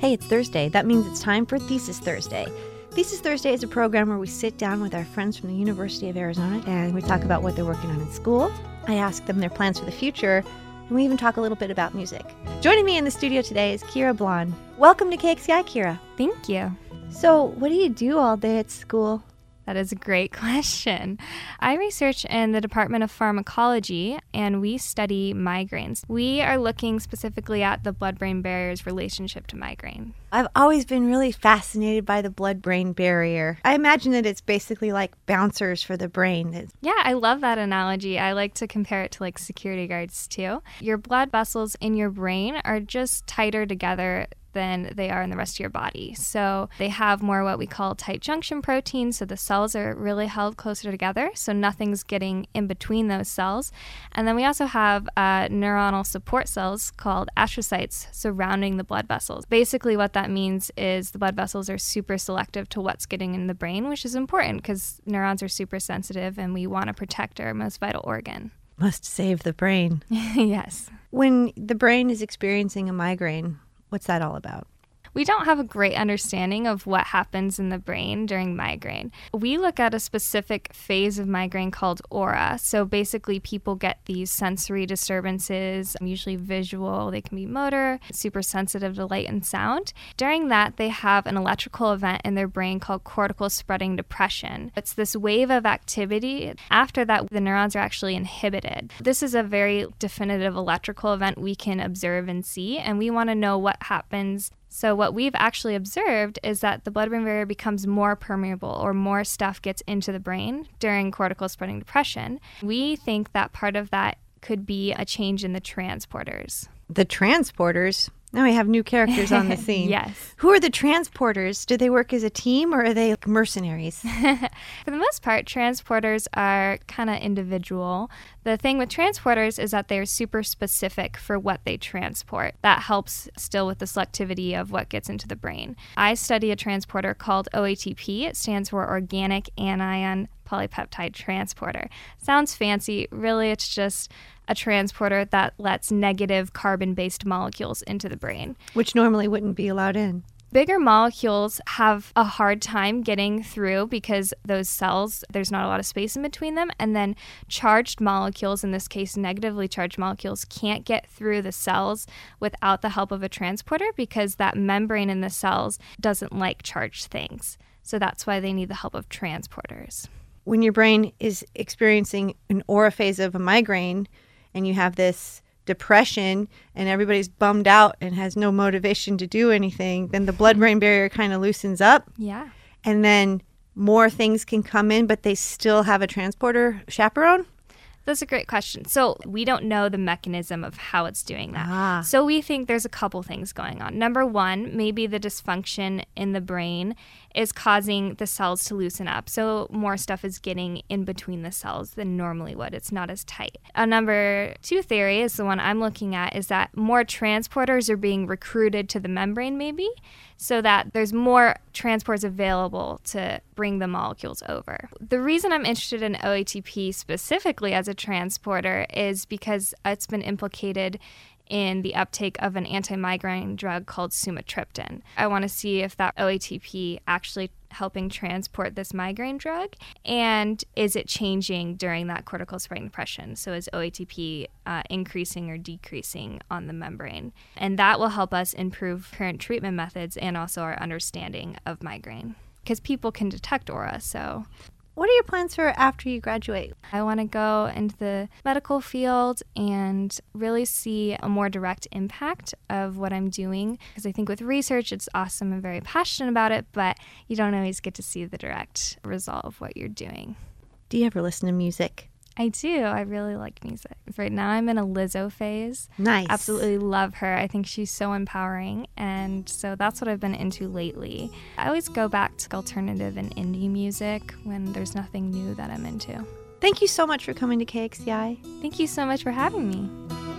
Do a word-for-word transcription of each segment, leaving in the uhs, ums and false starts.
Hey, it's Thursday. That means it's time for Thesis Thursday. Thesis Thursday is a program where we sit down with our friends from the University of Arizona and we talk about what they're working on in school. I ask them their plans for the future, and we even talk a little bit about music. Joining me in the studio today is Kira Blon. Welcome to K X C I, Kira. Thank you. So, what do you do all day at school? That is a great question. I research in the Department of Pharmacology, and we study migraines. We are looking specifically at the blood-brain barrier's relationship to migraine. I've always been really fascinated by the blood-brain barrier. I imagine that it's basically like bouncers for the brain. Yeah, I love that analogy. I like to compare it to like security guards too. Your blood vessels in your brain are just tighter together than they are in the rest of your body. So they have more what we call tight junction protein, so the cells are really held closer together, so nothing's getting in between those cells. And then we also have uh, neuronal support cells called astrocytes surrounding the blood vessels. Basically what that means is the blood vessels are super selective to what's getting in the brain, which is important because neurons are super sensitive and we want to protect our most vital organ. Must save the brain. Yes. When the brain is experiencing a migraine, what's that all about? We don't have a great understanding of what happens in the brain during migraine. We look at a specific phase of migraine called aura. So basically people get these sensory disturbances, usually visual, they can be motor, super sensitive to light and sound. During that, they have an electrical event in their brain called cortical spreading depression. It's this wave of activity. After that, the neurons are actually inhibited. This is a very definitive electrical event we can observe and see, and we want to know what happens. So what we've actually observed is that the blood-brain barrier becomes more permeable or more stuff gets into the brain during cortical spreading depression. We think that part of that could be a change in the transporters. The transporters? Now we have new characters on the scene. Yes. Who are the transporters? Do they work as a team or are they like mercenaries? For the most part, transporters are kind of individual. The thing with transporters is that they're super specific for what they transport. That helps still with the selectivity of what gets into the brain. I study a transporter called O A T P. It stands for Organic Anion Polypeptide Transporter. Sounds fancy. Really, it's just a transporter that lets negative carbon-based molecules into the brain. Which normally wouldn't be allowed in. Bigger molecules have a hard time getting through because those cells, there's not a lot of space in between them. And then charged molecules, in this case negatively charged molecules, can't get through the cells without the help of a transporter because that membrane in the cells doesn't like charged things. So that's why they need the help of transporters. When your brain is experiencing an aura phase of a migraine and you have this depression and everybody's bummed out and has no motivation to do anything, then the blood-brain barrier kind of loosens up. Yeah. And then more things can come in, but they still have a transporter chaperone? That's a great question. So we don't know the mechanism of how it's doing that. Ah. So we think there's a couple things going on. Number one, maybe the dysfunction in the brain is causing the cells to loosen up. So more stuff is getting in between the cells than normally would. It's not as tight. A number two theory is the one I'm looking at is that more transporters are being recruited to the membrane maybe, so that there's more transports available to bring the molecules over. The reason I'm interested in O A T P specifically as a transporter is because it's been implicated in the uptake of an anti-migraine drug called sumatriptan. I want to see if that O A T P actually helping transport this migraine drug, and is it changing during that cortical spreading depression? So is O A T P uh, increasing or decreasing on the membrane? And that will help us improve current treatment methods and also our understanding of migraine, because people can detect aura, so... What are your plans for after you graduate? I want to go into the medical field and really see a more direct impact of what I'm doing. Because I think with research, it's awesome and very passionate about it, but you don't always get to see the direct result of what you're doing. Do you ever listen to music? I do. I really like music. Right now I'm in a Lizzo phase. Nice. Absolutely love her. I think she's so empowering. And so that's what I've been into lately. I always go back to alternative and indie music when there's nothing new that I'm into. Thank you so much for coming to K X C I. Thank you so much for having me.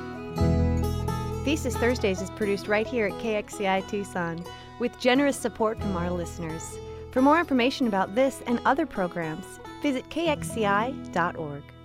Thesis Thursdays is produced right here at K X C I Tucson with generous support from our listeners. For more information about this and other programs, visit K X C I dot org.